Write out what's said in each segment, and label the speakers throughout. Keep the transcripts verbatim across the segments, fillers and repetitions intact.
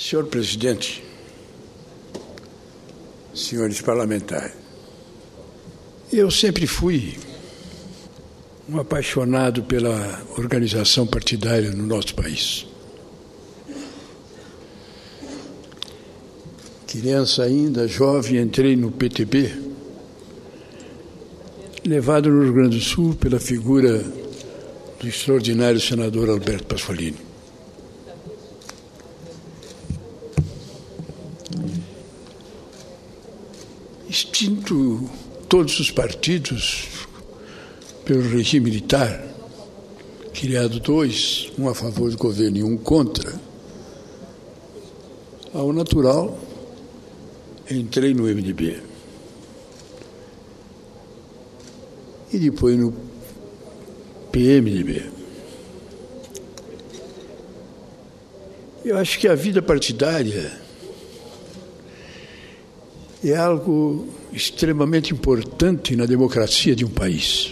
Speaker 1: Senhor presidente, senhores parlamentares, eu sempre fui um apaixonado pela organização partidária no nosso país. Criança ainda, jovem, entrei no P T B, levado no Rio Grande do Sul pela figura do extraordinário senador Alberto Pasqualini. Extinto todos os partidos pelo regime militar, criado dois, um a favor do governo e um contra, ao natural, entrei no M D B. E depois no P M D B. Eu acho que a vida partidária é algo extremamente importante na democracia de um país.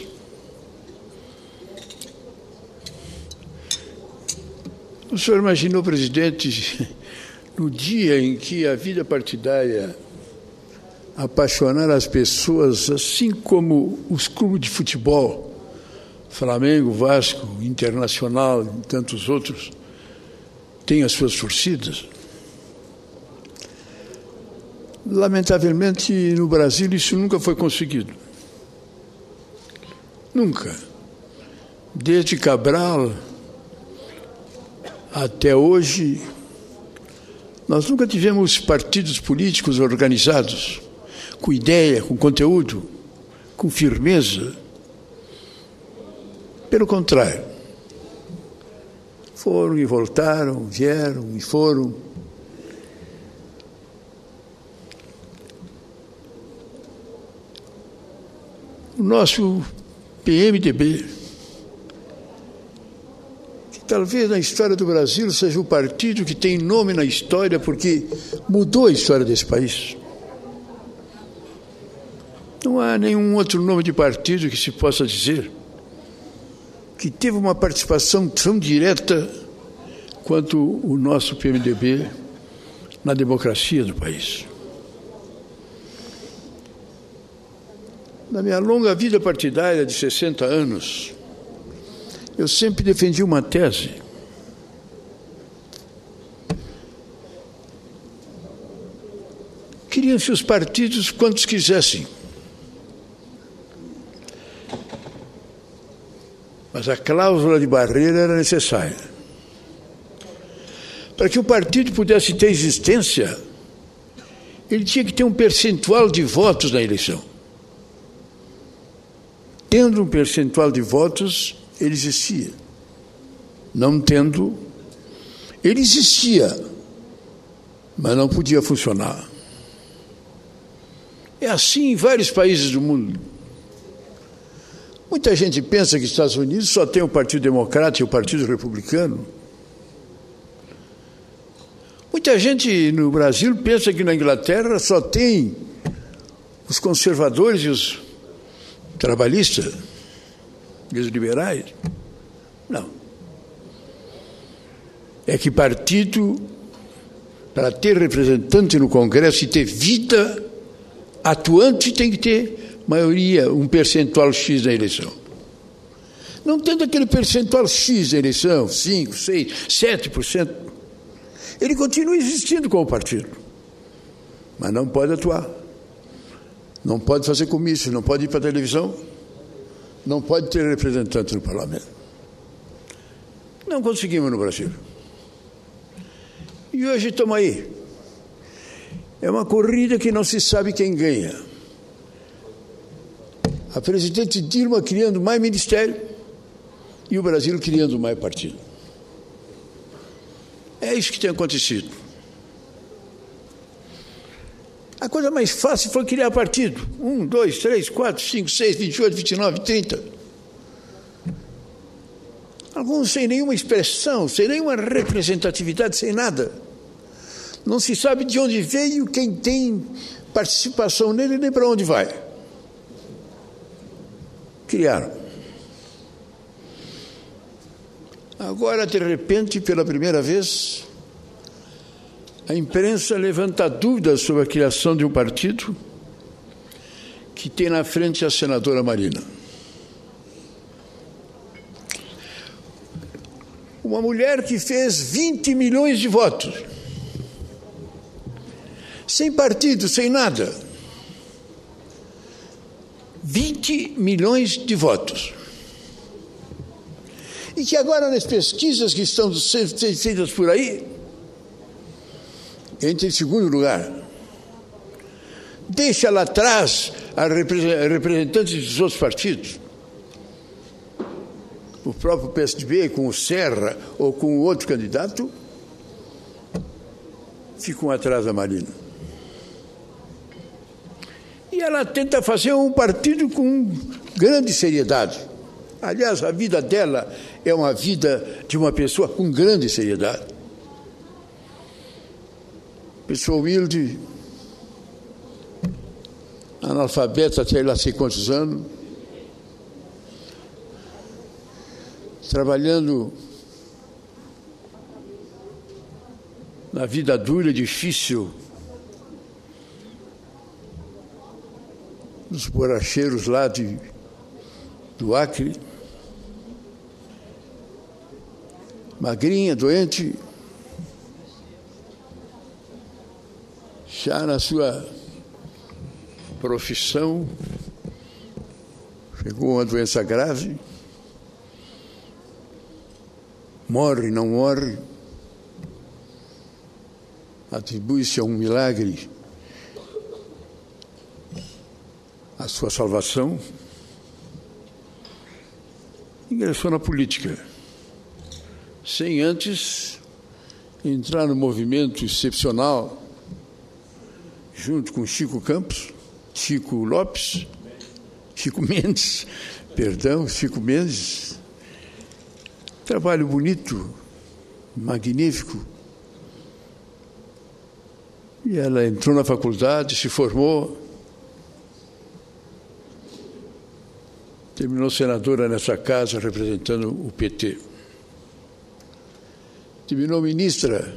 Speaker 1: O senhor imaginou, presidente, no dia em que a vida partidária apaixonar as pessoas, assim como os clubes de futebol, Flamengo, Vasco, Internacional e tantos outros, têm as suas torcidas? Lamentavelmente, no Brasil, isso nunca foi conseguido. Nunca. Desde Cabral até hoje, nós nunca tivemos partidos políticos organizados, com ideia, com conteúdo, com firmeza. Pelo contrário, foram e voltaram, vieram e foram. O nosso P M D B, que talvez na história do Brasil seja o partido que tem nome na história porque mudou a história desse país. Não há nenhum outro nome de partido que se possa dizer que teve uma participação tão direta quanto o nosso P M D B na democracia do país. Na minha longa vida partidária de sessenta anos, eu sempre defendi uma tese. Criam-se os partidos quantos quisessem. Mas a cláusula de barreira era necessária. Para que o partido pudesse ter existência, ele tinha que ter um percentual de votos na eleição. Tendo um percentual de votos, ele existia. Não tendo, ele existia, mas não podia funcionar. É assim em vários países do mundo. Muita gente pensa que os Estados Unidos só tem o Partido Democrata e o Partido Republicano. Muita gente no Brasil pensa que na Inglaterra só tem os conservadores e os trabalhistas e os liberais. Não. É que partido, para ter representante no Congresso e ter vida atuante, tem que ter maioria, um percentual X na eleição. Não tendo aquele percentual X na eleição, cinco, seis, sete por cento, ele continua existindo como partido, mas não pode atuar. Não pode fazer comício, não pode ir para a televisão, não pode ter representante no parlamento. Não conseguimos no Brasil. E hoje estamos aí. É uma corrida que não se sabe quem ganha. A presidente Dilma criando mais ministério e o Brasil criando mais partido. É isso que tem acontecido. A coisa mais fácil foi criar partido. Um, dois, três, quatro, cinco, seis, vinte e oito, vinte e nove, trinta. Alguns sem nenhuma expressão, sem nenhuma representatividade, sem nada. Não se sabe de onde veio, quem tem participação nele, nem para onde vai. Criaram. Agora, de repente, pela primeira vez, A imprensa levanta dúvidas sobre a criação de um partido que tem na frente a senadora Marina. Uma mulher que fez vinte milhões de votos, sem partido, sem nada. vinte milhões de votos. E que agora, nas pesquisas que estão sendo feitas por aí, entra em segundo lugar. Deixa lá atrás a representantes dos outros partidos. O próprio P S D B, com o Serra ou com o outro candidato, ficam atrás da Marina. E ela tenta fazer um partido com grande seriedade. Aliás, a vida dela é uma vida de uma pessoa com grande seriedade. Pessoa humilde, analfabeta até lá sei quantos anos, trabalhando na vida dura e difícil dos borracheiros lá de, do Acre, magrinha, doente, já na sua profissão, pegou uma doença grave, morre, não morre, atribui-se a um milagre a sua salvação, ingressou na política, sem antes entrar no movimento excepcional, junto com Chico Campos, Chico Lopes, Chico Mendes, perdão, Chico Mendes. Trabalho bonito, magnífico. E ela entrou na faculdade, se formou, terminou senadora nessa casa, representando o P T. Terminou ministra,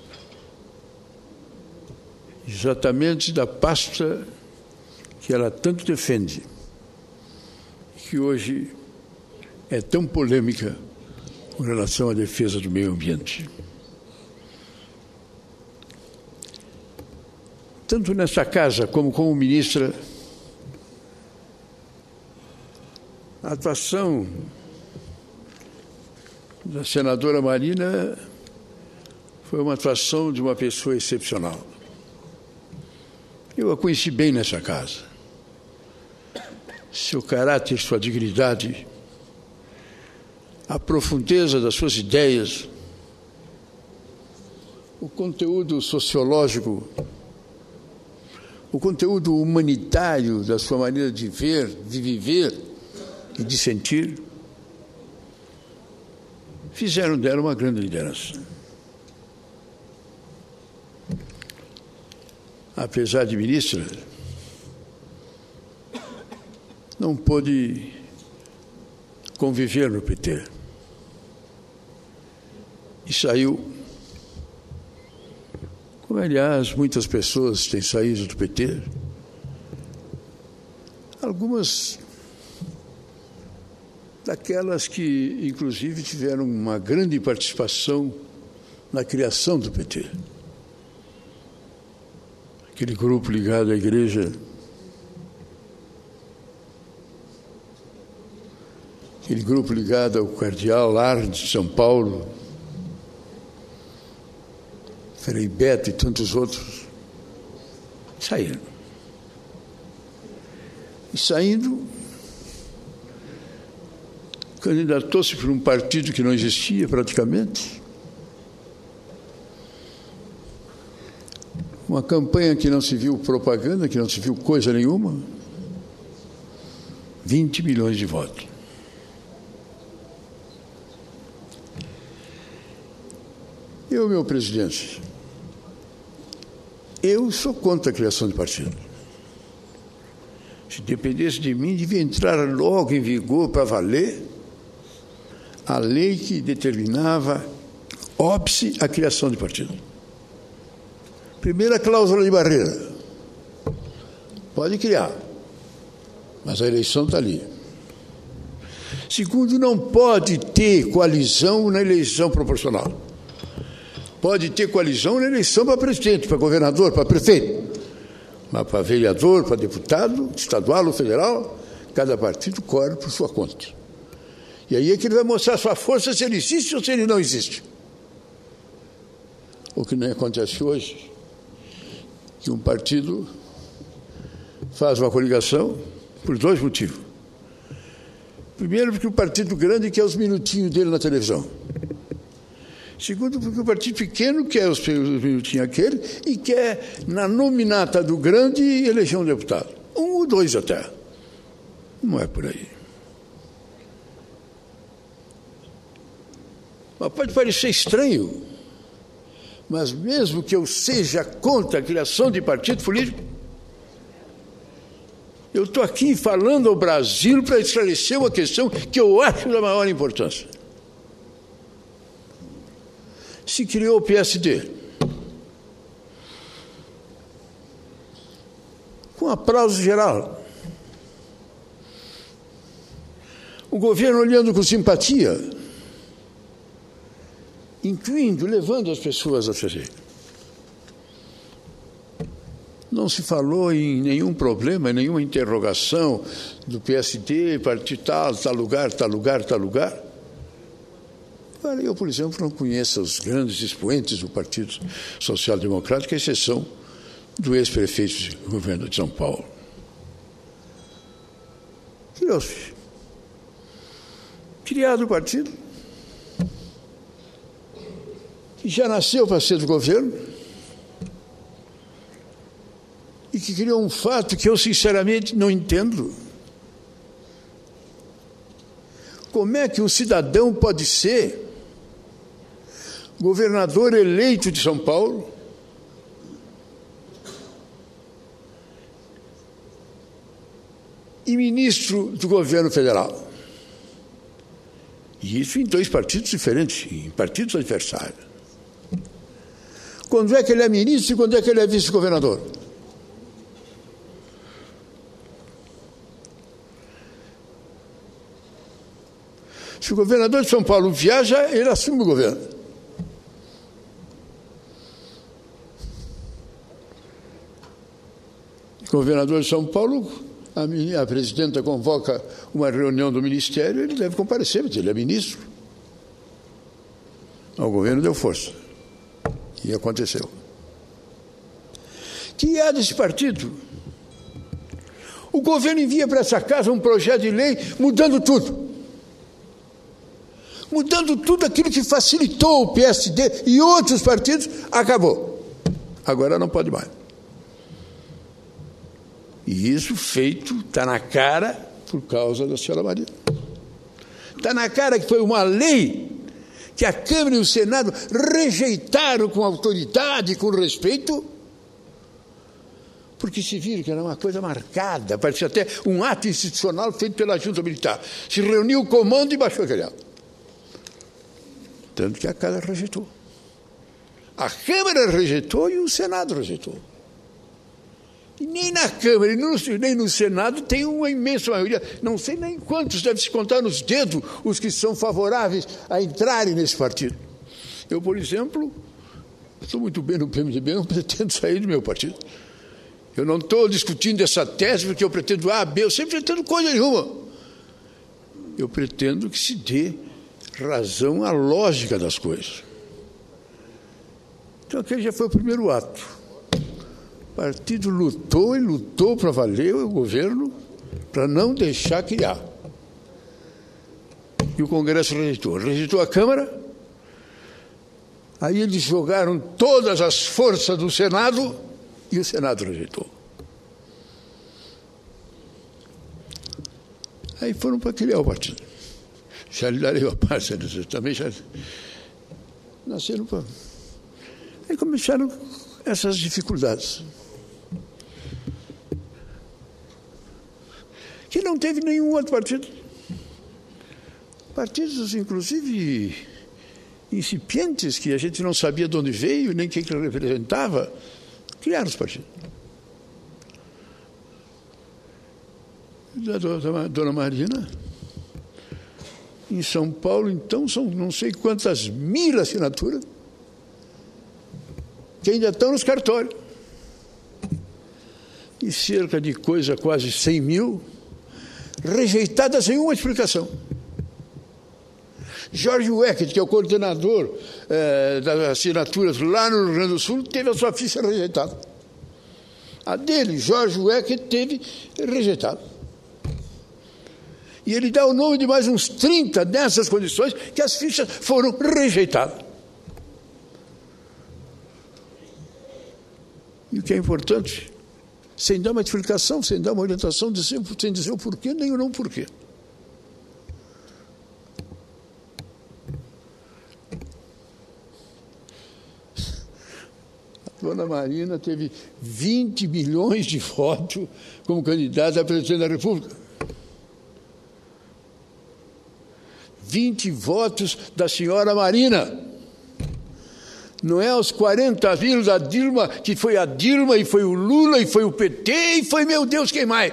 Speaker 1: exatamente da pasta que ela tanto defende, que hoje é tão polêmica com relação à defesa do meio ambiente. Tanto nessa casa como como ministra, a atuação da senadora Marina foi uma atuação de uma pessoa excepcional. Eu a conheci bem nessa casa. Seu caráter, sua dignidade, a profundeza das suas ideias, o conteúdo sociológico, o conteúdo humanitário da sua maneira de ver, de viver e de sentir, fizeram dela uma grande liderança. Apesar de ministra, não pôde conviver no P T. E saiu, como aliás muitas pessoas têm saído do P T, algumas daquelas que inclusive tiveram uma grande participação na criação do P T. Aquele grupo ligado à igreja, aquele grupo ligado ao cardeal Arnes de São Paulo, Frei Beto e tantos outros, saíram. E saindo, candidatou-se por um partido que não existia praticamente, uma campanha que não se viu propaganda, que não se viu coisa nenhuma, vinte milhões de votos. Eu, meu presidente, eu sou contra a criação de partido. Se dependesse de mim, devia entrar logo em vigor para valer a lei que determinava óbice a criação de partido. Primeira cláusula de barreira. Pode criar, mas a eleição está ali. Segundo, não pode ter coalizão na eleição proporcional. Pode ter coalizão na eleição para presidente, para governador, para prefeito. Mas para vereador, para deputado, estadual ou federal, cada partido corre por sua conta. E aí é que ele vai mostrar sua força, se ele existe ou se ele não existe. O que não acontece hoje, que um partido faz uma coligação por dois motivos. Primeiro, porque o partido grande quer os minutinhos dele na televisão. Segundo, porque o partido pequeno quer os minutinhos aquele e quer, na nominata do grande, eleger um deputado. Um ou dois até. Não é por aí. Mas pode parecer estranho, mas mesmo que eu seja contra a criação de partido político, eu estou aqui falando ao Brasil para esclarecer uma questão que eu acho da maior importância. Se criou o P S D. Com aplauso geral. O governo olhando com simpatia, incluindo, levando as pessoas a fazer. Não se falou em nenhum problema, nenhuma interrogação do P S D, partido tal, tal lugar, tal lugar, tal lugar. Agora, eu, por exemplo, não conheço os grandes expoentes do Partido Social Democrático, à exceção do ex-prefeito do governo de São Paulo. Criou-se. Criado o partido, que já nasceu para ser do governo, e que criou um fato que eu, sinceramente, não entendo. Como é que um cidadão pode ser governador eleito de São Paulo e ministro do governo federal? E isso em dois partidos diferentes, em partidos adversários. Quando é que ele é ministro e quando é que ele é vice-governador? Se o governador de São Paulo viaja, ele assume o governo. O governador de São Paulo, a, minha, a presidenta convoca uma reunião do ministério, ele deve comparecer, porque ele é ministro. O governo deu força. E aconteceu. Que é desse partido? O governo envia para essa casa um projeto de lei mudando tudo. Mudando tudo aquilo que facilitou o P S D e outros partidos, acabou. Agora não pode mais. E isso feito, está na cara, por causa da senhora Maria. Está na cara que foi uma lei que a Câmara e o Senado rejeitaram com autoridade, com respeito, porque se viram que era uma coisa marcada, parecia até um ato institucional feito pela Junta Militar. Se reuniu o comando e baixou aquele ato. Tanto que a Câmara rejeitou. A Câmara rejeitou e o Senado rejeitou. E nem na Câmara, nem no Senado tem uma imensa maioria. Não sei nem quantos, deve se contar nos dedos os que são favoráveis a entrarem nesse partido. Eu, por exemplo, estou muito bem no P M D B, não pretendo sair do meu partido. Eu não estou discutindo essa tese porque eu pretendo A, B, eu sempre pretendo coisa nenhuma. Eu pretendo que se dê razão à lógica das coisas. Então, aquele já foi o primeiro ato. O partido lutou e lutou para valer o governo, para não deixar criar. E o Congresso rejeitou. Rejeitou a Câmara. Aí eles jogaram todas as forças do Senado e o Senado rejeitou. Aí foram para criar o partido. Já lhe darei a parte, também já nasceram para... Aí começaram essas dificuldades. Que não teve nenhum outro partido. Partidos, inclusive, incipientes, que a gente não sabia de onde veio, nem quem que representava. Criaram os partidos. A dona Marina, em São Paulo, então, são não sei quantas mil assinaturas que ainda estão nos cartórios. E cerca de coisa quase cem mil rejeitadas sem uma explicação. Jorge Weckert, que é o coordenador eh, das assinaturas lá no Rio Grande do Sul, teve a sua ficha rejeitada. A dele, Jorge Weckert, teve rejeitada. E ele dá o nome de mais uns trinta nessas condições que as fichas foram rejeitadas. E o que é importante, sem dar uma explicação, sem dar uma orientação, sem dizer o porquê, nem o não porquê. A dona Marina teve vinte milhões de votos como candidata a presidente da República. vinte votos da senhora Marina. Não é os quarenta mil da Dilma, que foi a Dilma, e foi o Lula, e foi o P T, e foi, meu Deus, quem mais?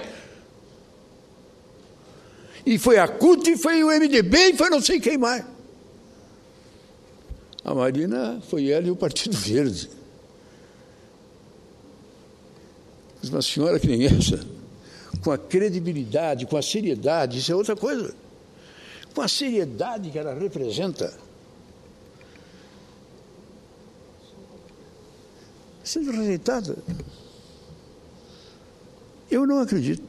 Speaker 1: E foi a C U T, e foi o M D B, e foi não sei quem mais. A Marina foi ela e o Partido Verde. Mas uma senhora que nem essa, com a credibilidade, com a seriedade, isso é outra coisa. Com a seriedade que ela representa, sendo rejeitada. Eu não acredito.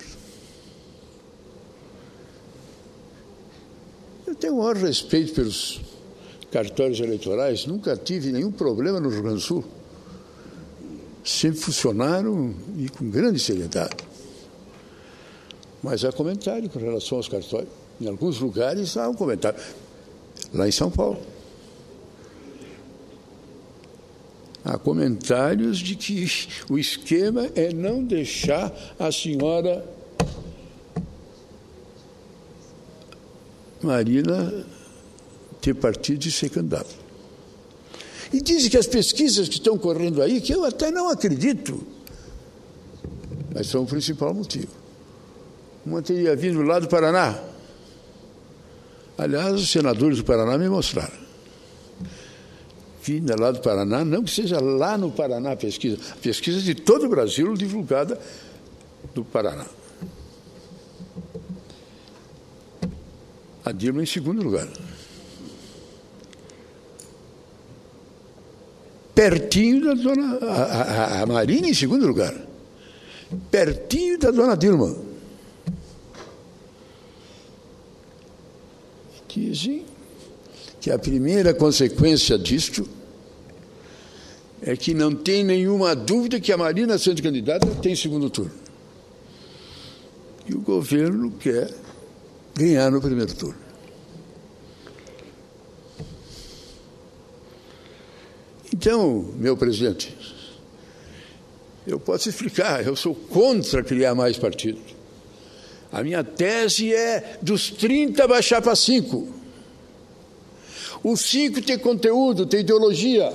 Speaker 1: Eu tenho o maior respeito pelos cartórios eleitorais, nunca tive nenhum problema no Rio Grande do Sul. Sempre funcionaram e com grande seriedade. Mas há comentário com relação aos cartórios. Em alguns lugares há um comentário. Lá em São Paulo. Há comentários de que o esquema é não deixar a senhora Marina ter partido e ser candidata. E dizem que as pesquisas que estão correndo aí, que eu até não acredito, mas são o principal motivo. Uma teria vindo lá do Paraná. Aliás, os senadores do Paraná me mostraram. Vinda lá do Paraná, não que seja lá no Paraná a pesquisa, a pesquisa de todo o Brasil divulgada do Paraná. A Dilma em segundo lugar. Pertinho da dona... A, a, a Marina em segundo lugar. Pertinho da dona Dilma. Dizem que a primeira consequência disto é que não tem nenhuma dúvida que a Marina, sendo candidata, tem segundo turno. E o governo quer ganhar no primeiro turno. Então, meu presidente, eu posso explicar, eu sou contra criar mais partidos. A minha tese é dos trinta baixar para cinco. Os cinco tem conteúdo, tem ideologia.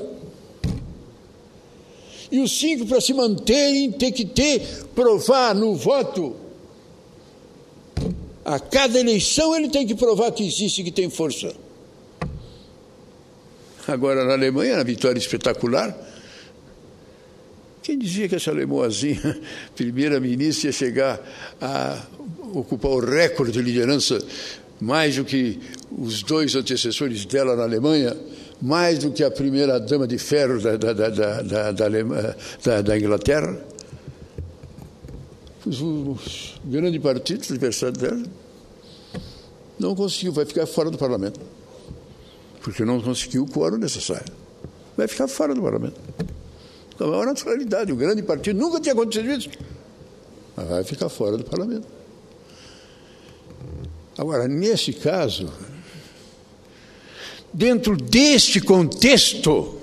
Speaker 1: E os cinco, para se manterem, tem que ter, provar no voto. A cada eleição ele tem que provar que existe, que tem força. Agora, na Alemanha, na vitória espetacular, quem dizia que essa alemoazinha, primeira-ministra, ia chegar a ocupar o recorde de liderança mais do que os dois antecessores dela na Alemanha, mais do que a primeira-dama de ferro da, da, da, da, da, da, da, da Inglaterra? Os, os grandes partidos, o adversário dela, não conseguiu, vai ficar fora do parlamento. Porque não conseguiu o quórum necessário. Vai ficar fora do parlamento. Com a maior naturalidade. O grande partido nunca tinha acontecido isso. Mas vai ficar fora do parlamento. Agora, nesse caso, dentro deste contexto,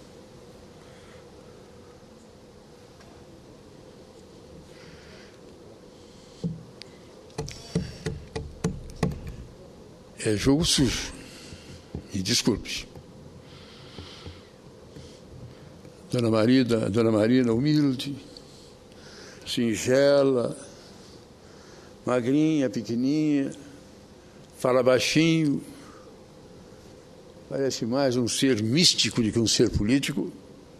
Speaker 1: é jogo sujo. E desculpe. Dona Marina, Dona Marina humilde, singela, magrinha, pequenininha, fala baixinho, parece mais um ser místico do que um ser político.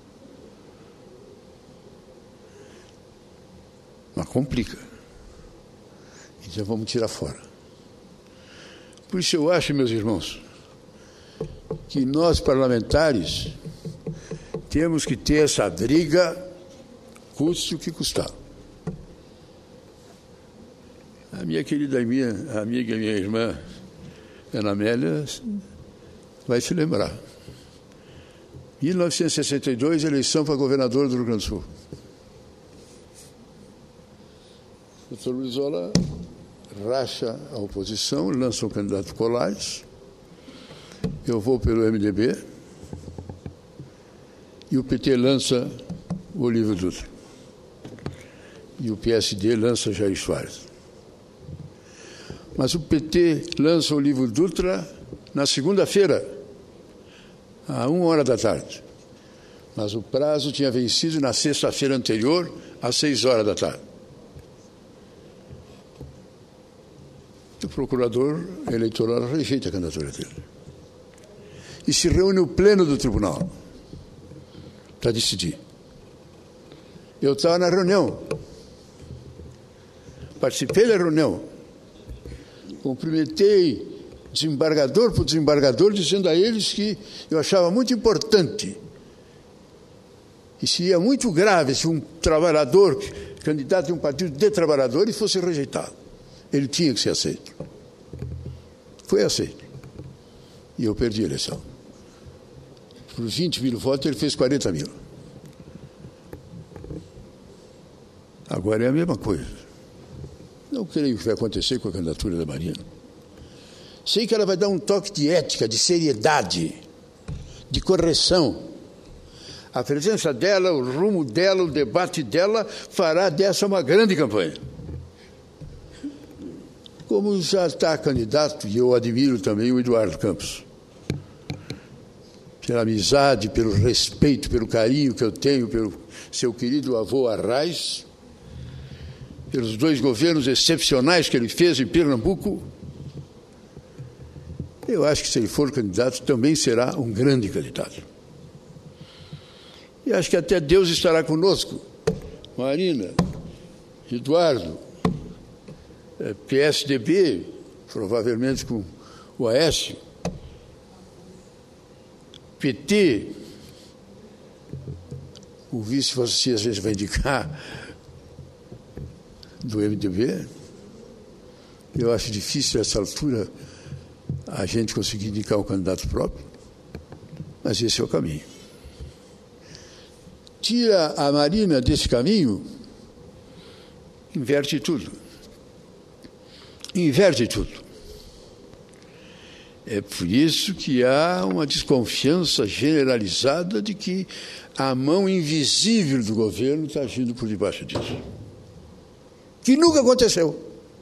Speaker 1: Mas complica. Então vamos tirar fora. Por isso eu acho, meus irmãos, que nós parlamentares temos que ter essa briga, custe o que custar. A minha querida minha, amiga, minha irmã, Ana Amélia, vai se lembrar. mil novecentos e sessenta e dois, eleição para governador do Rio Grande do Sul. O doutor Brizola racha a oposição, lança o candidato Colares, eu vou pelo M D B, e o P T lança o Olívio Dutra. E o P S D lança Jair Soares. Mas o P T lança o Olívio Dutra na segunda-feira, à uma hora da tarde. Mas o prazo tinha vencido na sexta-feira anterior, às seis horas da tarde. O procurador eleitoral rejeita a candidatura dele. E se reúne o pleno do tribunal para decidir. Eu estava na reunião, participei da reunião, cumprimentei desembargador por desembargador, dizendo a eles que eu achava muito importante e seria muito grave se um trabalhador, candidato de um partido de trabalhadores, fosse rejeitado. Ele tinha que ser aceito. Foi aceito. E eu perdi a eleição. Por vinte mil votos, ele fez quarenta mil. Agora é a mesma coisa. Não creio que vai acontecer com a candidatura da Marina. Sei que ela vai dar um toque de ética, de seriedade, de correção. A presença dela, o rumo dela, o debate dela fará dessa uma grande campanha. Como já está candidato, e eu admiro também o Eduardo Campos, pela amizade, pelo respeito, pelo carinho que eu tenho pelo seu querido avô Arraes, pelos dois governos excepcionais que ele fez em Pernambuco, eu acho que se ele for candidato também será um grande candidato. E acho que até Deus estará conosco. Marina, Eduardo, P S D B, provavelmente com o Aécio, P T, o vice você às vezes vai indicar do M D B. Eu acho difícil, nessa altura, a gente conseguir indicar um candidato próprio, mas esse é o caminho. Tira a Marina desse caminho, inverte tudo. Inverte tudo. É por isso que há uma desconfiança generalizada de que a mão invisível do governo está agindo por debaixo disso. Que nunca aconteceu.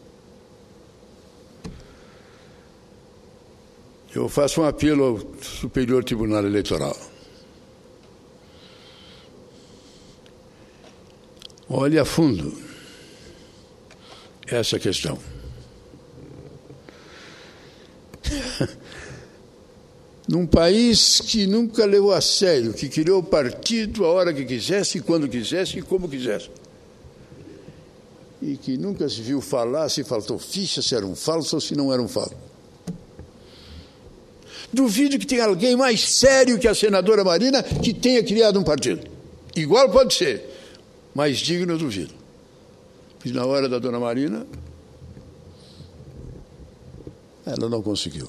Speaker 1: Eu faço um apelo ao Superior Tribunal Eleitoral. Olhe a fundo essa questão. Num país que nunca levou a sério, que criou partido a hora que quisesse, quando quisesse e como quisesse. E que nunca se viu falar se faltou ficha, se era um falso ou se não era um falso. Duvido que tenha alguém mais sério que a senadora Marina que tenha criado um partido. Igual pode ser, mas digno eu duvido. E na hora da dona Marina, ela não conseguiu.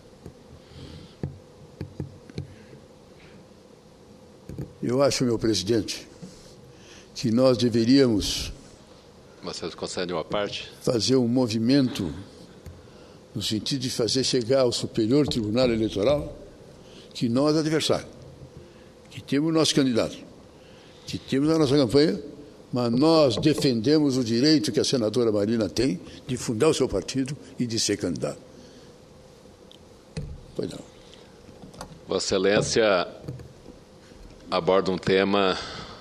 Speaker 1: Eu acho, meu presidente, que nós deveríamos...
Speaker 2: Vocês concedem uma parte?
Speaker 1: Fazer um movimento no sentido de fazer chegar ao Superior Tribunal Eleitoral que nós, adversários, que temos o nosso candidato, que temos a nossa campanha, mas nós defendemos o direito que a senadora Marina tem de fundar o seu partido e de ser candidato. Pois não.
Speaker 2: Vossa Excelência aborda um tema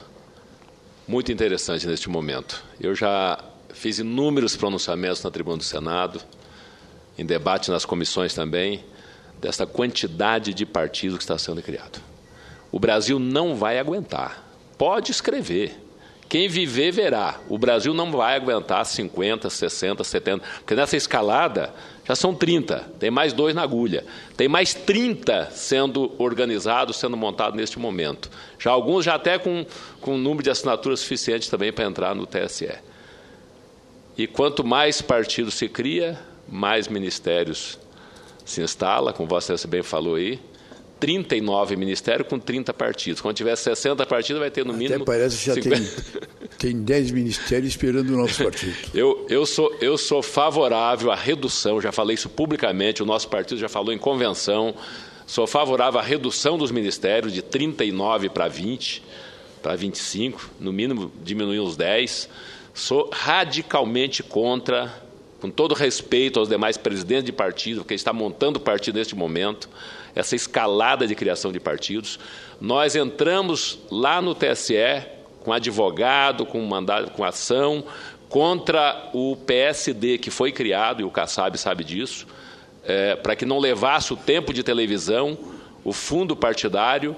Speaker 2: muito interessante neste momento. Eu já fiz inúmeros pronunciamentos na tribuna do Senado, em debate nas comissões também, dessa quantidade de partidos que está sendo criado. O Brasil não vai aguentar. Pode escrever. Quem viver, verá. O Brasil não vai aguentar cinquenta, sessenta, setenta, porque nessa escalada já são trinta, tem mais dois na agulha. Tem mais trinta sendo organizados, sendo montados neste momento. Já alguns já até com, com um número de assinaturas suficiente também para entrar no T S E. E quanto mais partidos se cria, mais ministérios se instala, como Vossa Excelência bem falou aí, trinta e nove ministérios com trinta partidos. Quando tiver sessenta partidos, vai ter no mínimo...
Speaker 1: Até parece que já cinquenta... tem, tem dez ministérios esperando novos partidos.
Speaker 2: Eu, eu, sou, eu sou favorável à redução, já falei isso publicamente, o nosso partido já falou em convenção, sou favorável à redução dos ministérios de trinta e nove para vinte, para vinte e cinco, no mínimo diminuir uns dez. Sou radicalmente contra, com todo respeito aos demais presidentes de partido, porque está montando partido neste momento, essa escalada de criação de partidos. Nós entramos lá no T S E com advogado, com mandado, com ação contra o P S D que foi criado, e o Kassab sabe disso, é, para que não levasse o tempo de televisão, o fundo partidário,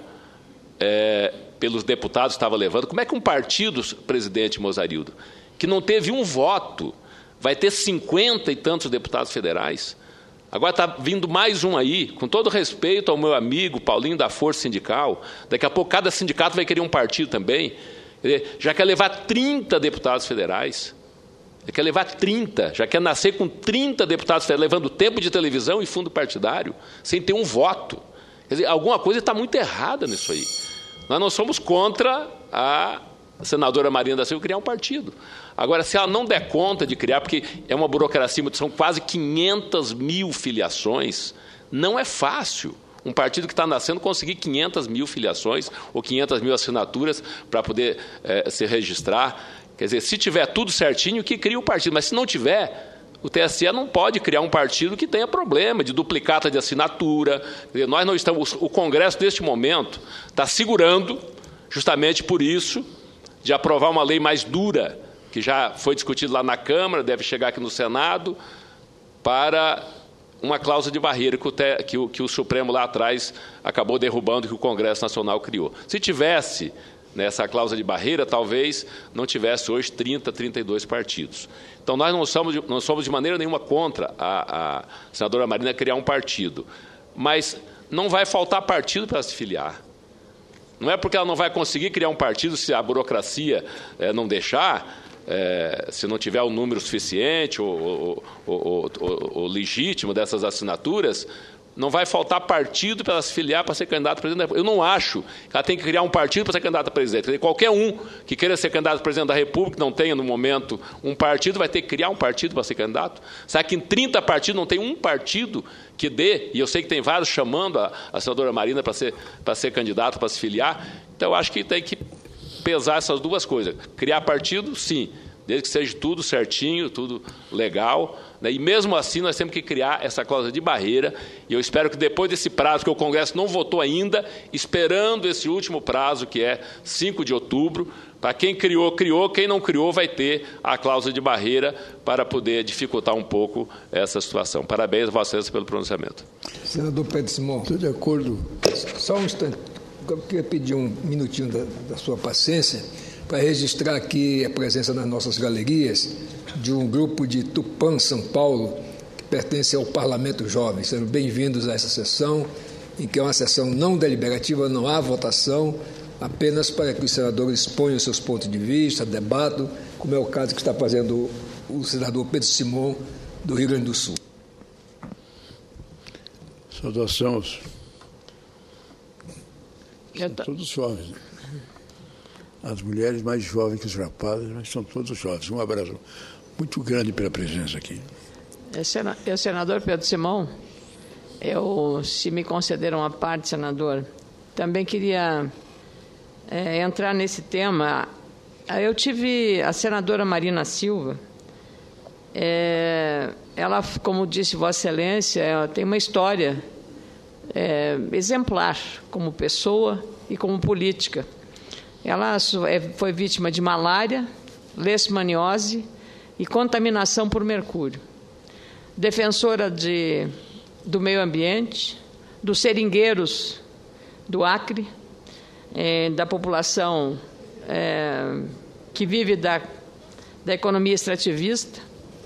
Speaker 2: é, pelos deputados estava levando. Como é que um partido, presidente Mozarildo, que não teve um voto, vai ter cinquenta e tantos deputados federais? Agora está vindo mais um aí, com todo respeito ao meu amigo Paulinho da Força Sindical, daqui a pouco cada sindicato vai querer um partido também, já quer levar trinta deputados federais, já quer levar trinta, já quer nascer com trinta deputados federais, levando tempo de televisão e fundo partidário, sem ter um voto. Quer dizer, alguma coisa está muito errada nisso aí. Nós não somos contra a senadora Marina da Silva criar um partido. Agora, se ela não der conta de criar, porque é uma burocracia, são quase quinhentas mil filiações, não é fácil um partido que está nascendo conseguir quinhentas mil filiações ou quinhentas mil assinaturas para poder é, se registrar. Quer dizer, se tiver tudo certinho, que cria o partido. Mas se não tiver, o T S E não pode criar um partido que tenha problema de duplicata de assinatura. Quer dizer, nós não estamos, o Congresso, neste momento, está segurando, justamente por isso, de aprovar uma lei mais dura, que já foi discutido lá na Câmara, deve chegar aqui no Senado, para uma cláusula de barreira que o, que o, que o Supremo lá atrás acabou derrubando, que o Congresso Nacional criou. Se tivesse nessa cláusula de barreira, talvez não tivesse hoje trinta, trinta e dois partidos. Então, nós não somos, de, não somos de maneira nenhuma contra a, a senadora Marina criar um partido, mas não vai faltar partido para se filiar. Não é porque ela não vai conseguir criar um partido se a burocracia é, não deixar, é, se não tiver o número suficiente ou, ou, ou, ou, ou legítimo dessas assinaturas, não vai faltar partido para ela se filiar para ser candidato a presidente da República. Eu não acho que ela tem que criar um partido para ser candidato a presidente. Quer dizer, qualquer um que queira ser candidato a presidente da República, não tenha no momento um partido, vai ter que criar um partido para ser candidato. Será que em trinta partidos não tem um partido que dê? E eu sei que tem vários chamando a, a senadora Marina para ser, para ser candidato, para se filiar. Então, eu acho que tem que pesar essas duas coisas. Criar partido, sim, desde que seja tudo certinho, tudo legal, né? E mesmo assim nós temos que criar essa cláusula de barreira, e eu espero que depois desse prazo, que o Congresso não votou ainda, esperando esse último prazo, que é cinco de outubro, para quem criou, criou, quem não criou vai ter a cláusula de barreira para poder dificultar um pouco essa situação. Parabéns a Vossa Excelência pelo pronunciamento.
Speaker 3: Senador Pedro Simão.
Speaker 1: Estou de acordo.
Speaker 3: Só um instante. Eu queria pedir um minutinho da, da sua paciência para registrar aqui a presença nas nossas galerias de um grupo de Tupã, São Paulo, que pertence ao Parlamento Jovem. Sejam bem-vindos a essa sessão, em que é uma sessão não deliberativa, não há votação, apenas para que os senadores exponham seus pontos de vista, debatam, como é o caso que está fazendo o senador Pedro Simão, do Rio Grande do Sul.
Speaker 1: Saudação aos... São
Speaker 4: Tô...
Speaker 1: todos jovens, né? As mulheres mais jovens que os rapazes, mas são todos jovens. Um abraço muito grande pela presença aqui.
Speaker 4: Eu, senador Pedro Simão, eu, se me concederam uma parte, senador, também queria é, entrar nesse tema. Eu tive a senadora Marina Silva, é, ela, como disse Vossa Excelência, ela tem uma história é, exemplar como pessoa, e como política. Ela foi vítima de malária, leishmaniose e contaminação por mercúrio. Defensora de, do meio ambiente, dos seringueiros do Acre, eh, da população eh, que vive da, da economia extrativista.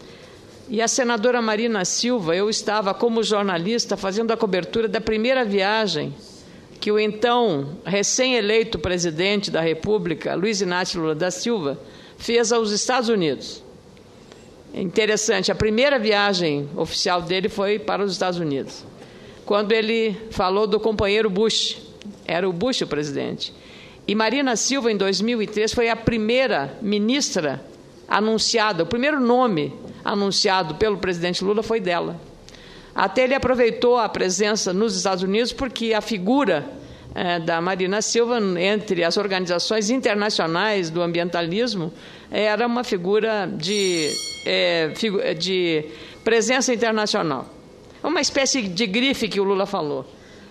Speaker 4: E a senadora Marina Silva, eu estava como jornalista fazendo a cobertura da primeira viagem que o então recém-eleito presidente da República, Luiz Inácio Lula da Silva, fez aos Estados Unidos. Interessante, a primeira viagem oficial dele foi para os Estados Unidos, quando ele falou do companheiro Bush, era o Bush o presidente. E Marina Silva, em dois mil e três, foi a primeira ministra anunciada, o primeiro nome anunciado pelo presidente Lula foi dela. Até ele aproveitou a presença nos Estados Unidos porque a figura eh, da Marina Silva, entre as organizações internacionais do ambientalismo, era uma figura de, eh, figu de presença internacional. Uma espécie de grife que o Lula falou.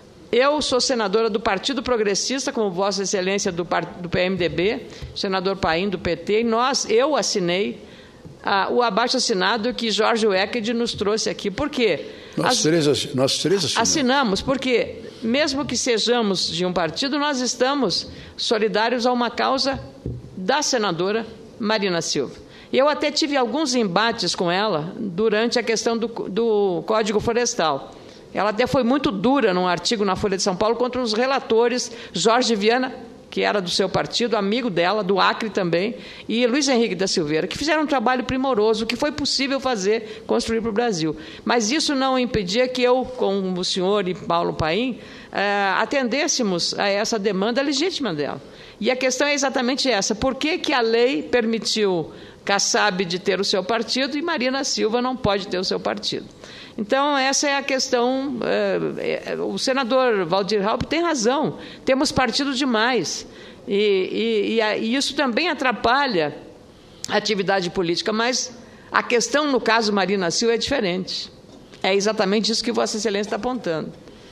Speaker 4: Eu sou senadora do Partido Progressista, como Vossa Excelência do, do P M D B, senador Paim do P T, e nós, eu assinei ah, o abaixo-assinado que Jorge Wecked nos trouxe aqui. Por quê?
Speaker 1: Nós, As, três, nós três assinamos.
Speaker 4: Assinamos, porque, mesmo que sejamos de um partido, nós estamos solidários a uma causa da senadora Marina Silva. Eu até tive alguns embates com ela durante a questão do, do Código Florestal. Ela até foi muito dura num artigo na Folha de São Paulo contra os relatores Jorge Viana, que era do seu partido, amigo dela, do Acre também, e Luiz Henrique da Silveira, que fizeram um trabalho primoroso, que foi possível fazer, construir para o Brasil. Mas isso não impedia que eu, como o senhor e Paulo Paim, eh, atendêssemos a essa demanda legítima dela. E a questão é exatamente essa. Por que que a lei permitiu Kassab de ter o seu partido e Marina Silva não pode ter o seu partido? Então, essa é a questão. É, é, o senador Valdir Raupp tem razão. Temos partido demais. E, e, e, a, e isso também atrapalha a atividade política. Mas a questão, no caso Marina Silva, é diferente. É exatamente isso que Vossa Excelência está apontando.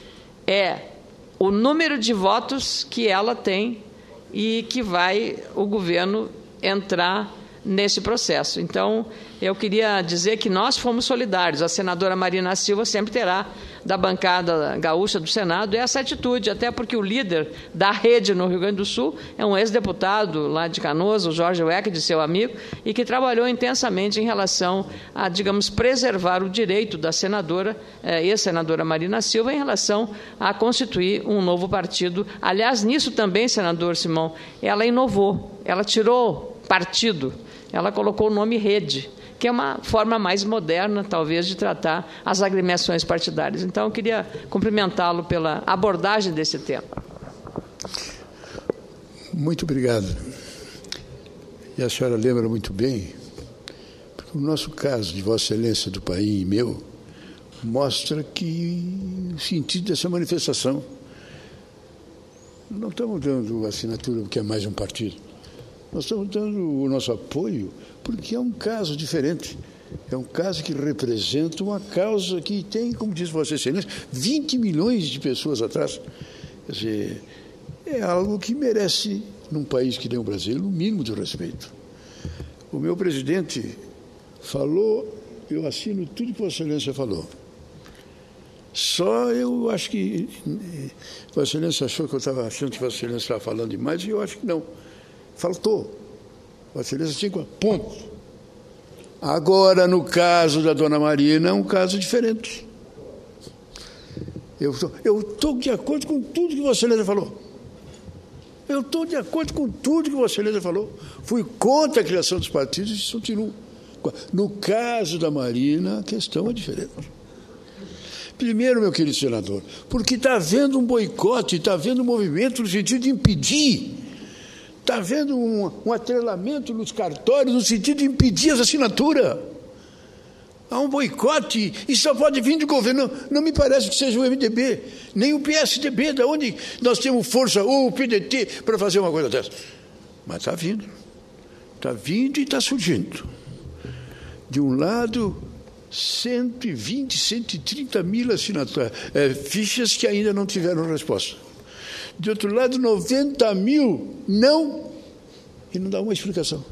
Speaker 4: É o número de votos que ela tem e que vai o governo entrar nesse processo. Então, eu queria dizer que nós fomos solidários. A senadora Marina Silva sempre terá, da bancada gaúcha do Senado, essa atitude, até porque o líder da rede no Rio Grande do Sul é um ex-deputado lá de Canoas, o Jorge Wecked, seu amigo, e que trabalhou intensamente em relação a, digamos, preservar o direito da senadora, eh, ex-senadora Marina Silva, em relação a constituir um novo partido. Aliás, nisso também, senador Simão, ela inovou, ela tirou partido, ela colocou o nome rede, que é uma forma mais moderna, talvez, de tratar as agremiações partidárias. Então, eu queria cumprimentá-lo pela abordagem desse tema.
Speaker 1: Muito obrigado. E a senhora lembra muito bem, porque o nosso caso de Vossa Excelência do Paim e meu mostra que o sentido dessa manifestação. Não estamos dando assinatura porque é mais um partido. Nós estamos dando o nosso apoio porque é um caso diferente. É um caso que representa uma causa que tem, como diz Vossa Excelência, vinte milhões de pessoas atrás. Quer dizer, é algo que merece, num país que nem o Brasil, o mínimo de respeito. O meu presidente falou, eu assino tudo que Vossa Excelência falou. Só eu acho que Vossa Excelência achou que eu estava achando que Vossa Excelência estava falando demais, e eu acho que não. Faltou. Vossa Excelência tinha ponto. Agora, no caso da dona Marina, é um caso diferente. Eu estou eu estou de acordo com tudo que Vossa Excelência falou. Eu estou de acordo com tudo que Vossa Excelência falou. Fui contra a criação dos partidos e continuo. No caso da Marina, a questão é diferente. Primeiro, meu querido senador, porque está havendo um boicote, está havendo um movimento no sentido de impedir. Está havendo um, um atrelamento nos cartórios no sentido de impedir essa assinatura. Há um boicote e só pode vir do governo. Não, não me parece que seja o M D B, nem o P S D B, da onde nós temos força, ou o P D T, para fazer uma coisa dessa. Mas está vindo. Está vindo e está surgindo. De um lado, cento e vinte, cento e trinta mil assinaturas, é, fichas que ainda não tiveram resposta. De outro lado, noventa mil não, e não dá uma explicação.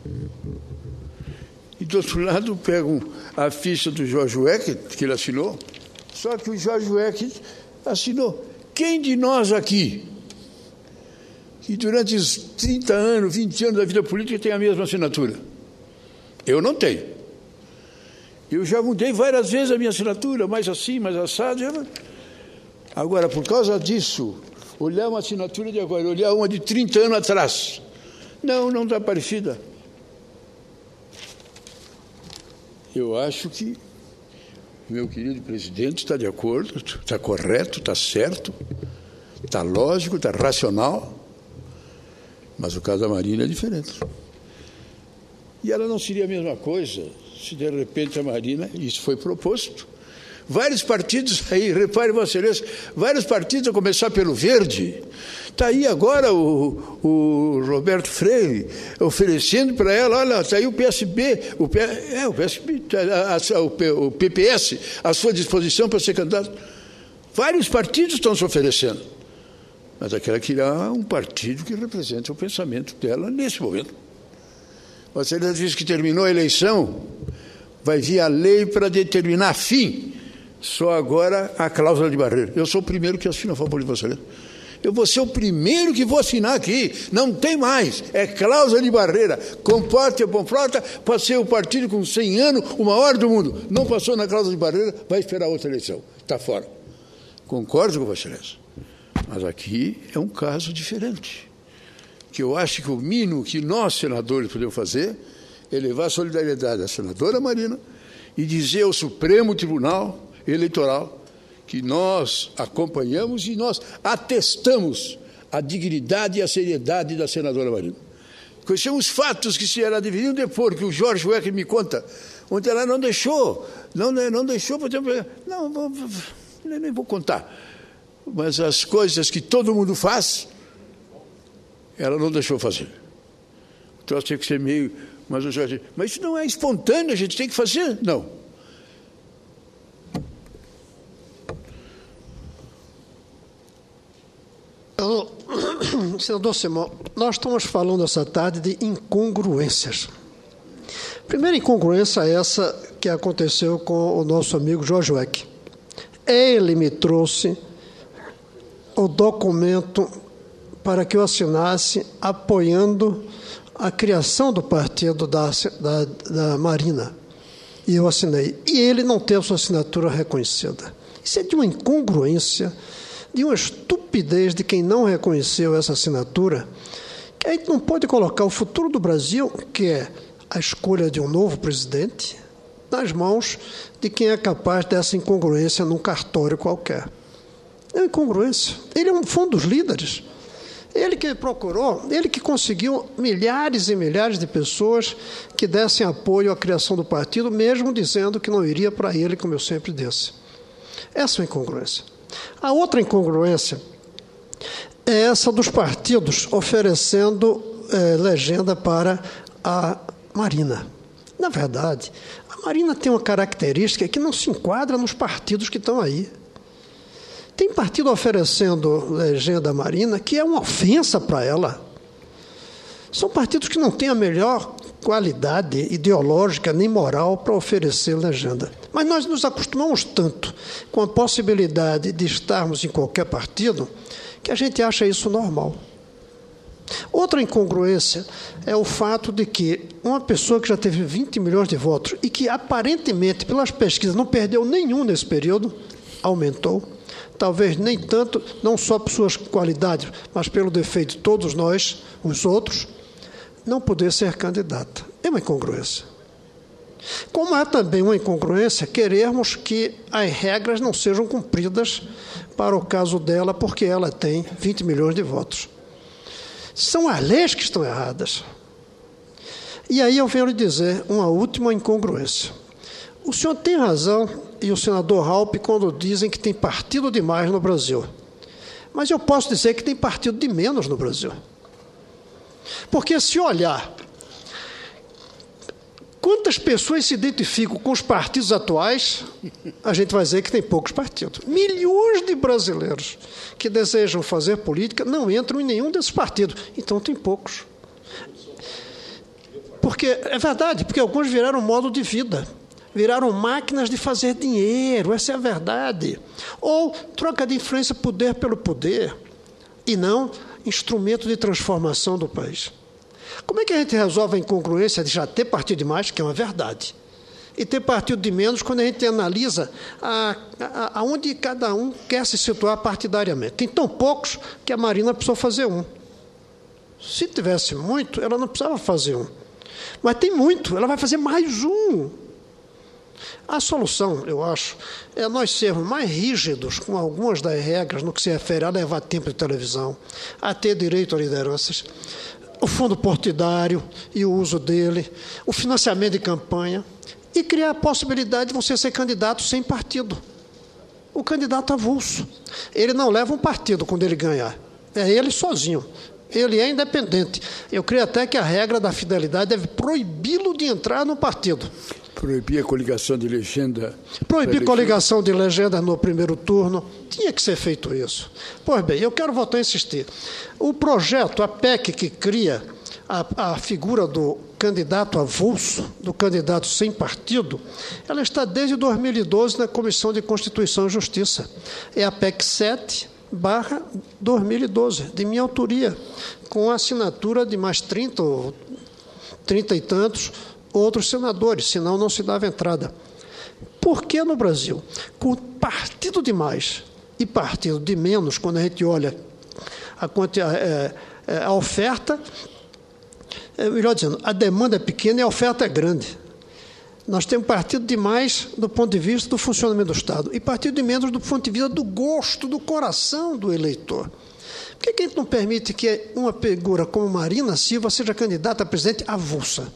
Speaker 1: E do outro lado, pegam a ficha do Jorge Weck, que ele assinou, só que o Jorge Weck assinou. Quem de nós aqui, que durante os trinta anos, vinte anos da vida política tem a mesma assinatura? Eu não tenho. Eu já mudei várias vezes a minha assinatura, mais assim, mais assado. Já... Agora, por causa disso, olhar uma assinatura de agora, olhar uma de trinta anos atrás, não, não está parecida. Eu acho que meu querido presidente está de acordo, está correto, está certo, está lógico, está racional, mas o caso da Marina é diferente. E ela não seria a mesma coisa se de repente a Marina, isso foi proposto. Vários partidos aí, repare, Vossa Excelência, vários partidos, a começar pelo Verde. Está aí agora o, o Roberto Freire oferecendo para ela, olha, está aí o P S B, o, P, é, o, P S B a, a, o, o P P S à sua disposição para ser candidato. Vários partidos estão se oferecendo. Mas aquela que irá um partido que representa o pensamento dela nesse momento. Vossa Excelência diz que terminou a eleição, vai vir a lei para determinar fim. Só agora a cláusula de barreira. Eu sou o primeiro que assina a favor de Vossa Excelência. Eu vou ser o primeiro que vou assinar aqui. Não tem mais. É cláusula de barreira. Comporte a Pomfrota pode ser o partido com cem anos, o maior do mundo. Não passou na cláusula de barreira, vai esperar outra eleição. Está fora. Concordo com Vossa Excelência. Mas aqui é um caso diferente. Que eu acho que o mínimo que nós, senadores, podemos fazer é levar a solidariedade à senadora Marina e dizer ao Supremo Tribunal Eleitoral que nós acompanhamos e nós atestamos a dignidade e a seriedade da senadora Marina. Conhecemos fatos que se ela deveriam depor, que o Jorge Weck me conta, onde ela não deixou, não, não deixou, não, não, nem vou contar, mas as coisas que todo mundo faz, ela não deixou fazer. Então ela tem que ser meio, mas o Jorge, mas isso não é espontâneo, a gente tem que fazer? Não.
Speaker 5: Senador Simão, nós estamos falando essa tarde de incongruências. Primeira incongruência é essa que aconteceu com o nosso amigo Jorge Weck. Ele me trouxe o documento para que eu assinasse apoiando a criação do partido da, da, da Marina. E eu assinei. E ele não tem a sua assinatura reconhecida. Isso é de uma incongruência, de uma estupidez de quem não reconheceu essa assinatura, que a gente não pode colocar o futuro do Brasil, que é a escolha de um novo presidente, nas mãos de quem é capaz dessa incongruência num cartório qualquer. É uma incongruência. Ele é um, foi um dos líderes. Ele que procurou, ele que conseguiu milhares e milhares de pessoas que dessem apoio à criação do partido, mesmo dizendo que não iria para ele, como eu sempre disse. Essa é uma incongruência. A outra incongruência é essa dos partidos oferecendo eh, legenda para a Marina. Na verdade, a Marina tem uma característica que não se enquadra nos partidos que estão aí. Tem partido oferecendo legenda à Marina que é uma ofensa para ela. São partidos que não têm a melhor qualidade ideológica nem moral para oferecer legenda. Mas nós nos acostumamos tanto com a possibilidade de estarmos em qualquer partido que a gente acha isso normal. Outra incongruência é o fato de que uma pessoa que já teve vinte milhões de votos e que aparentemente, pelas pesquisas, não perdeu nenhum nesse período, aumentou, talvez nem tanto, não só por suas qualidades, mas pelo defeito de todos nós, os outros, não poder ser candidata. É uma incongruência. Como é também uma incongruência querermos que as regras não sejam cumpridas para o caso dela, porque ela tem vinte milhões de votos. São as leis que estão erradas. E aí eu venho lhe dizer uma última incongruência. O senhor tem razão, e o senador Raupp, quando dizem que tem partido demais no Brasil. Mas eu posso dizer que tem partido de menos no Brasil. Porque se olhar Quantas pessoas se identificam com os partidos atuais? A gente vai dizer que tem poucos partidos. Milhões de brasileiros que desejam fazer política não entram em nenhum desses partidos. Então, tem poucos. Porque, é verdade, porque alguns viraram modo de vida. Viraram máquinas de fazer dinheiro, essa é a verdade. Ou troca de influência, poder pelo poder, e não instrumento de transformação do país. Como é que a gente resolve a incongruência de já ter partido demais, que é uma verdade, e ter partido de menos, quando a gente analisa a, a, aonde cada um quer se situar partidariamente? Tem tão poucos que a Marina precisou fazer um. Se tivesse muito, ela não precisava fazer um. Mas tem muito, ela vai fazer mais um. A solução, eu acho, é nós sermos mais rígidos com algumas das regras no que se refere a levar tempo de televisão, a ter direito a lideranças, o fundo partidário e o uso dele, o financiamento de campanha, e criar a possibilidade de você ser candidato sem partido. O candidato avulso. Ele não leva um partido quando ele ganhar. É ele sozinho. Ele é independente. Eu creio até que a regra da fidelidade deve proibi-lo de entrar no partido.
Speaker 1: Proibir a coligação de legenda.
Speaker 5: Proibir coligação de legenda no primeiro turno. Tinha que ser feito isso. Pois bem, eu quero voltar a insistir. O projeto, a P E C, que cria a, a figura do candidato avulso, do candidato sem partido, ela está desde dois mil e doze na Comissão de Constituição e Justiça. É a P E C sete barra dois mil e doze, de minha autoria, com a assinatura de mais trinta ou trinta e tantos outros senadores, senão não se dava entrada. Por que no Brasil, com partido de mais e partido de menos, quando a gente olha a, a, a oferta, é, melhor dizendo, a demanda é pequena e a oferta é grande. Nós temos partido de mais do ponto de vista do funcionamento do Estado e partido de menos do ponto de vista do gosto, do coração do eleitor. Por que, que a gente não permite que uma figura como Marina Silva seja candidata a presidente avulsa?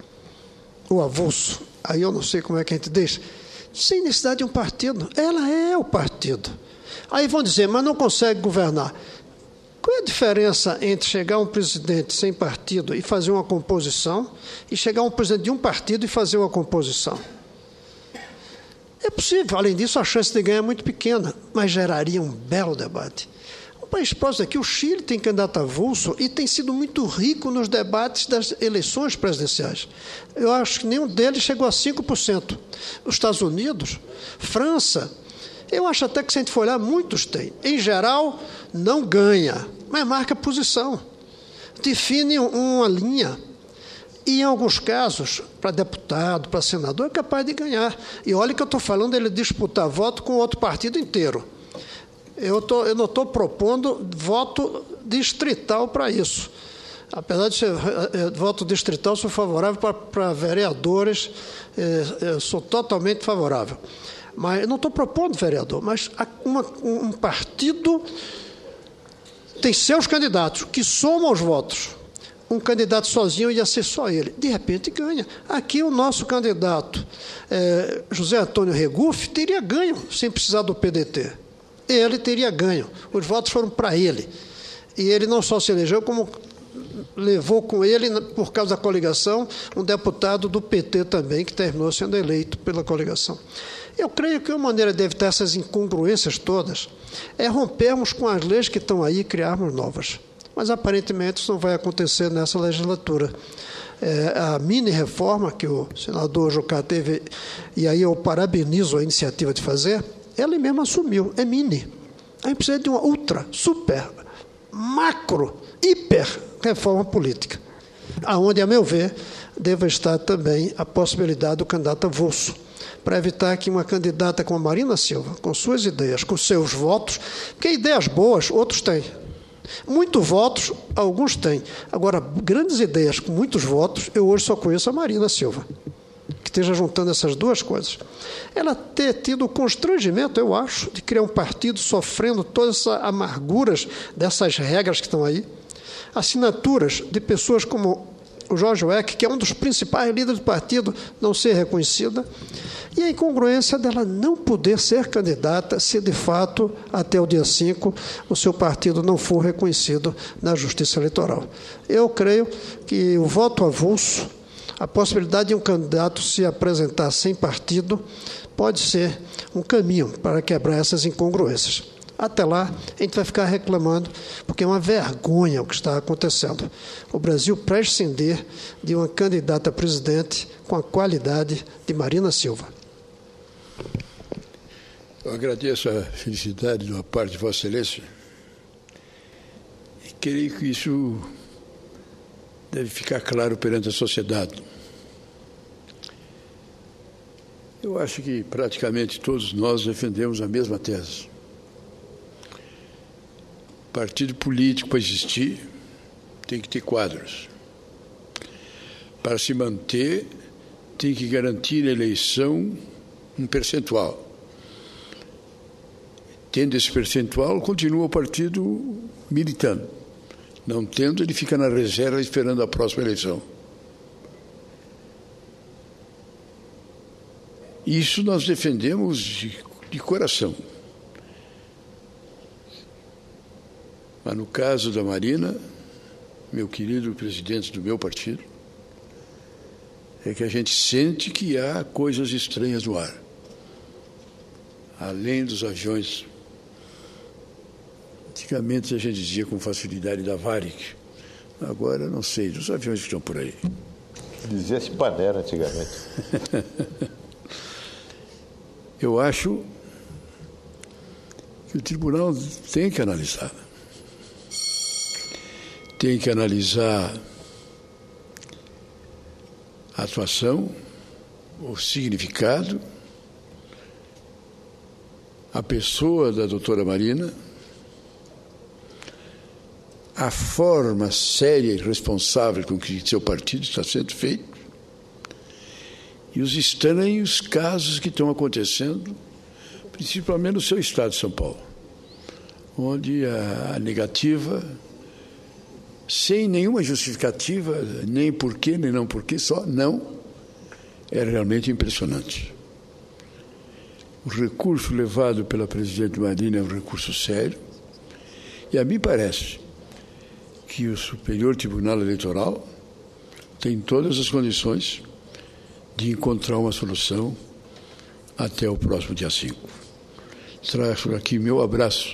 Speaker 5: O avulso, aí eu não sei como é que a gente deixa, sem necessidade de um partido. Ela é o partido. Aí vão dizer, mas não consegue governar. Qual é a diferença entre chegar um presidente sem partido e fazer uma composição e chegar um presidente de um partido e fazer uma composição? É possível. Além disso, a chance de ganhar é muito pequena, mas geraria um belo debate. Um país próximo aqui, o Chile, tem candidato avulso e tem sido muito rico nos debates das eleições presidenciais. Eu acho que nenhum deles chegou a cinco por cento. Os Estados Unidos, França, eu acho até que, se a gente for olhar, muitos têm. Em geral, não ganha, mas marca posição. Define uma linha. E, em alguns casos, para deputado, para senador, é capaz de ganhar. E olha que eu estou falando dele disputar voto com outro partido inteiro. Eu, tô, eu não estou propondo voto distrital para isso. Apesar de ser é, voto distrital, sou favorável para, para vereadores, é, eu sou totalmente favorável. Mas eu não estou propondo vereador, mas uma, um partido tem seus candidatos, que somam os votos. Um candidato sozinho ia ser só ele. De repente ganha. Aqui o nosso candidato, é, José Antônio Regufe, teria ganho, sem precisar do P D T. Ele teria ganho. Os votos foram para ele. E ele não só se elegeu, como levou com ele, por causa da coligação, um deputado do P T também, que terminou sendo eleito pela coligação. Eu creio que uma maneira de evitar essas incongruências todas é rompermos com as leis que estão aí e criarmos novas. Mas, aparentemente, isso não vai acontecer nessa legislatura. É, a mini-reforma que o senador Jucá teve, e aí eu parabenizo a iniciativa de fazer, ela mesma assumiu, é mini. A gente precisa de uma ultra, super, macro, hiper reforma política, aonde, a meu ver, deve estar também a possibilidade do candidato avulso, para evitar que uma candidata como a Marina Silva, com suas ideias, com seus votos, porque ideias boas outros têm, muitos votos alguns têm, agora grandes ideias com muitos votos, eu hoje só conheço a Marina Silva, que esteja juntando essas duas coisas. Ela ter tido o constrangimento, eu acho, de criar um partido sofrendo todas essas amarguras dessas regras que estão aí, assinaturas de pessoas como o Jorge Weck, que é um dos principais líderes do partido, não ser reconhecida, e a incongruência dela não poder ser candidata se, de fato, até o dia cinco, o seu partido não for reconhecido na Justiça Eleitoral. Eu creio que o voto avulso, A possibilidade de um candidato se apresentar sem partido pode ser um caminho para quebrar essas incongruências. Até lá, a gente vai ficar reclamando, porque é uma vergonha o que está acontecendo. O Brasil prescindir de uma candidata a presidente com a qualidade de Marina Silva.
Speaker 1: Eu agradeço a felicidade da parte de Vossa Excelência e creio que isso deve ficar claro perante a sociedade. Eu acho que praticamente todos nós defendemos a mesma tese. Partido político, para existir, tem que ter quadros. Para se manter, tem que garantir a eleição um percentual. Tendo esse percentual, continua o partido militando. Não tendo, ele fica na reserva esperando a próxima eleição. Isso nós defendemos de, de coração. Mas no caso da Marina, meu querido presidente do meu partido, é que a gente sente que há coisas estranhas no ar. Além dos aviões, antigamente a gente dizia com facilidade da Varig, agora não sei, dos aviões que estão por aí.
Speaker 6: Dizia-se Panera antigamente.
Speaker 1: Eu acho que o tribunal tem que analisar. Tem que analisar a atuação, o significado, a pessoa da doutora Marina, a forma séria e responsável com que seu partido está sendo feito e os estranhos casos que estão acontecendo, principalmente no seu estado de São Paulo, onde a negativa, sem nenhuma justificativa, nem porquê, nem não porquê, só não, é realmente impressionante. O recurso levado pela presidente Marina é um recurso sério, e a mim parece que o Superior Tribunal Eleitoral tem todas as condições de encontrar uma solução até o próximo dia cinco. Trago aqui meu abraço.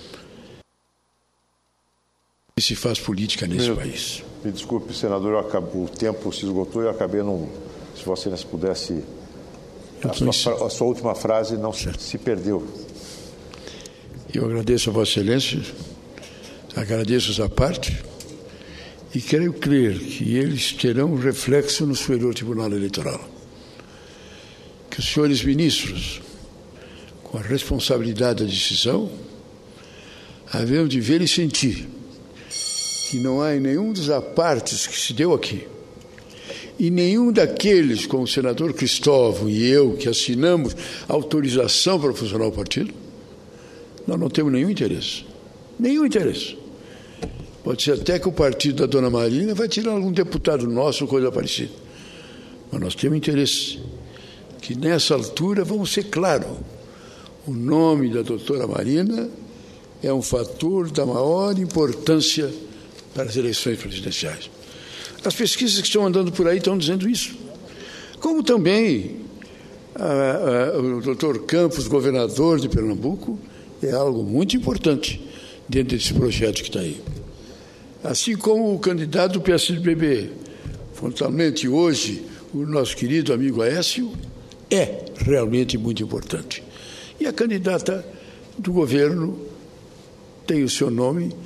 Speaker 1: E se faz política nesse
Speaker 6: Meu,
Speaker 1: país.
Speaker 6: Me desculpe, senador, eu acabo, o tempo se esgotou e eu acabei não. Se Vossa Excelência pudesse. A sua, a sua última frase não se, se perdeu.
Speaker 1: Eu agradeço a Vossa Excelência, agradeço a parte e quero crer que eles terão um reflexo no Superior Tribunal Eleitoral. Que os senhores ministros, com a responsabilidade da decisão, haverão de ver e sentir que não há em nenhum dos apartes que se deu aqui, e nenhum daqueles, como o senador Cristóvão e eu, que assinamos autorização para funcionar o partido, nós não temos nenhum interesse. Nenhum interesse. Pode ser até que o partido da dona Marina vai tirar algum deputado nosso ou coisa parecida. Mas nós temos interesse que, nessa altura, vamos ser claros, o nome da doutora Marina é um fator da maior importância para as eleições presidenciais. As pesquisas que estão andando por aí estão dizendo isso. Como também a, a, o doutor Campos, governador de Pernambuco, é algo muito importante dentro desse projeto que está aí. Assim como o candidato do P S D B, frontalmente hoje, o nosso querido amigo Aécio, é realmente muito importante. E a candidata do governo tem o seu nome.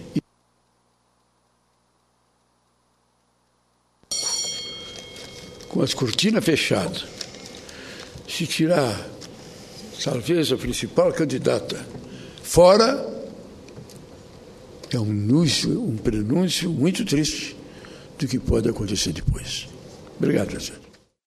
Speaker 1: Com as cortinas fechadas, se tirar, talvez, a principal candidata fora, é um anúncio, um prenúncio muito triste do que pode acontecer depois. Obrigado, presidente.